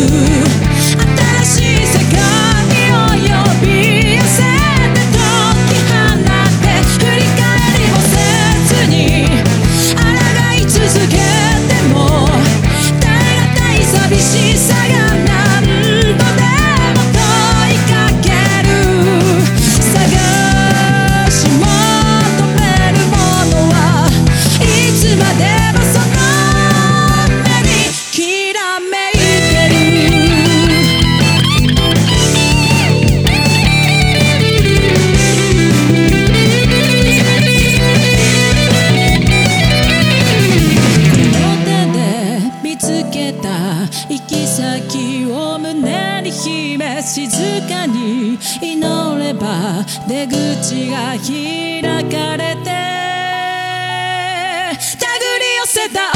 新しい世界を呼び寄せて解き放って振り返りもせずに抗い続けても耐え難い寂しさが何度でも問いかける探し求めるものはいつまでもその目にきらめいてるこの手で見つけた行き先を胸に秘め静かに祈れば出口が開かれて手繰り寄せた